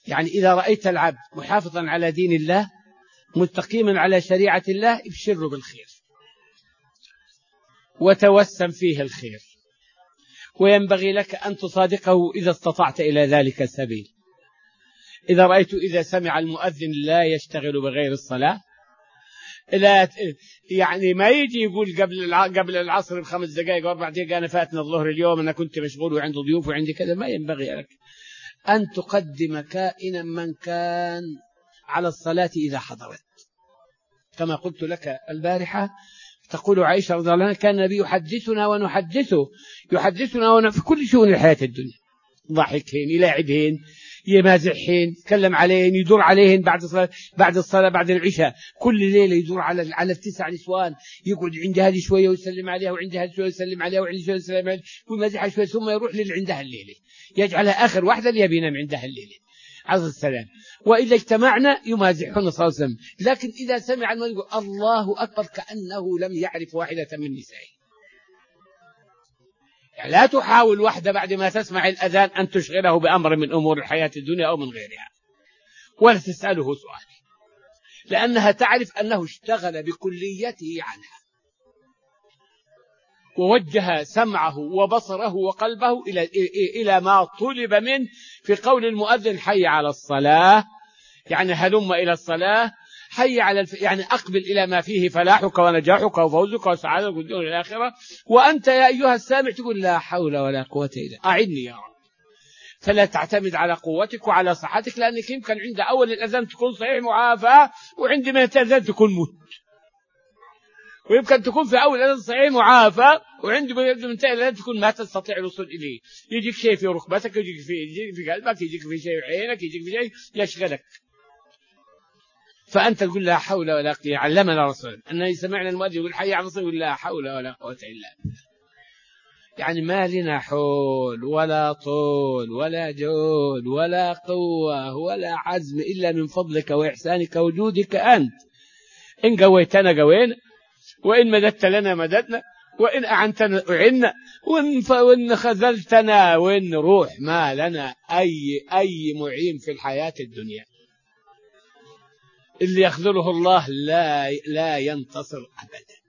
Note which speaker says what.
Speaker 1: يعني إذا رأيت العبد محافظا على دين الله مستقيما على شريعة الله ابشره بالخير وتوسم فيه الخير، وينبغي لك أن تصادقه إذا استطعت إلى ذلك السبيل. إذا رأيت إذا سمع المؤذن لا يشتغل بغير الصلاة، لا يعني ما يجي يقول قبل العصر ب5 دقائق و4 دقائق أنا فاتنا الظهر اليوم، أنا كنت مشغول وعندي ضيوف وعندي كذا. ما ينبغي لك أن تقدم كائنا من كان على الصلاة إذا حضرت. كما قلت لك البارحة، تقول عائشة رضي الله عنها كان النبي يحدثنا ونحدثه، يحدثنا في كل شؤون الحياة الدنيا، ضحكهن، يلاعبهن، يمازحهن، يتكلم عليهن، يدور عليهن بعد الصلاة بعد العشاء، كل ليلة يدور على 9 نسوان، يقعد عند هذه شوية ويسلم عليها، وعند هذه شوية يسلم عليها، وعند شوية يسلم عليها ويمازحها شوية، ثم يروح عندها الليلة، يجعلها آخر واحدة اللي ينام عندها الليلة عليه السلام. وإذا اجتمعنا يمازحون صلى الله عليه وسلم، لكن إذا سمع المؤذن يقول الله أكبر كأنه لم يعرف واحدة من نسائه. يعني لا تحاول واحدة بعد ما تسمع الأذان أن تشغله بأمر من أمور الحياة الدنيا أو من غيرها، ولا تسأله سؤال، لأنها تعرف أنه اشتغل بكليته عنها، ووجه سمعه وبصره وقلبه إلى ما طلب منه في قول المؤذن حي على الصلاة، يعني هلم إلى الصلاة، حي على يعني أقبل إلى ما فيه فلاحك ونجاحك وفوزك وسعادتك والدنيا الآخرة، وأنت يا أيها السامع تقول لا حول ولا قوة إلا أعني يا رب. فلا تعتمد على قوتك وعلى صحتك، لأنك يمكن عند أول الأذان تكون صحيح معافى، وعند ما الأذان تكون موت، ويمكن تكون في أول الأذان صحيح معافى، وعند ما ينتهي الأذان تكون ما تستطيع الوصول إليه، يجيك شيء في ركبتك، يجيك في قلبك، يجيك في شيء في عينك، يجيك في شيء يشغلك. فأنت تقول لا حول ولا قوة. علمنا رسول أنه سمعنا المؤذن يقول حي على الصلاة يقول لا حول ولا قوة إلا بالله. يعني ما لنا حول ولا طول ولا جود ولا قوة ولا عزم إلا من فضلك وإحسانك وجودك أنت. إن قويتنا قوينا، وإن مددت لنا مددنا، وإن أعنتنا أعنا، وإن خذلتنا وإن روح. ما لنا أي معين في الحياة الدنيا. اللي يخذله الله لا ينتصر أبدا.